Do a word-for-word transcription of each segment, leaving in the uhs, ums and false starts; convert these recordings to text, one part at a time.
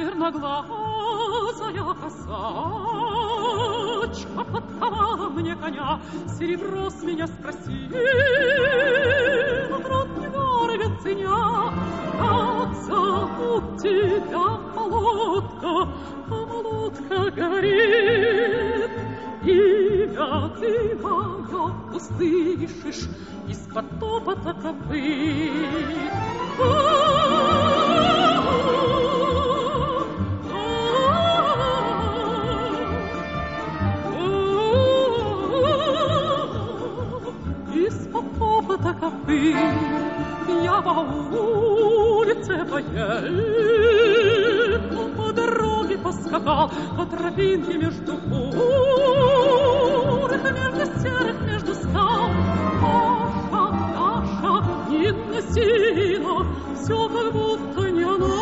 черноглазая косачка подковала мне коня, серебро с меня спросила, брат, недорого ценя, как зовут тебя, молодка? А молодка говорит: имя ты мое услышишь из-под топота копыт. Из-под топота копыт я по улице поеду, по дороге поскакал, по тропинке между кур, между серых, между скал. Наша, наша, Нина сила, все как будто не она.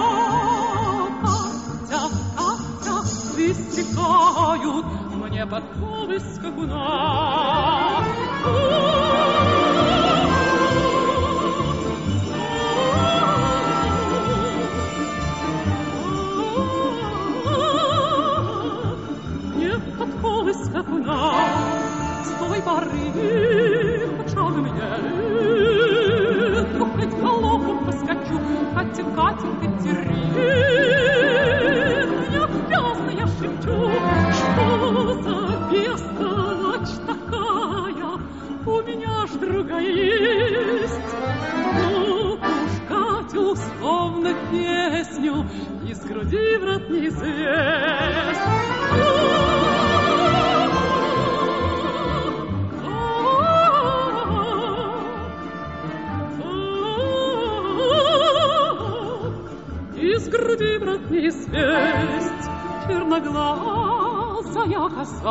Катя, Катя, высекают мне подковы скакуна. Подковы скакуна, с той поры почем мне, ну хоть галопом поскочу, Катя, Катя, Катерина, я обязана, я шепчу, что за бестолочь такая, у меня ж другая есть. Ну уж Катю, словно песню, из груди в рот не известь. Из груди, брат, не свесть, черноглазая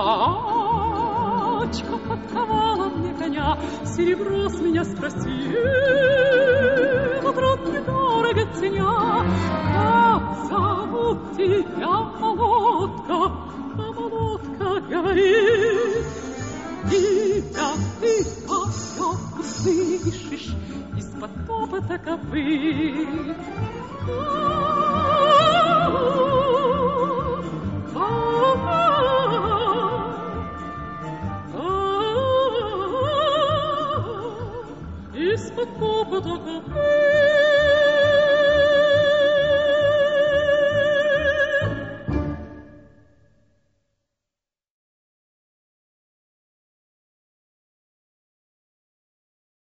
косачка подковала мне коня, серебро с меня спросила, брат, недорого ценя, как зовут тебя, молодка? А молодка говорит: имя ты мое услышишь из-под топота копыт. Из-под топота копыт.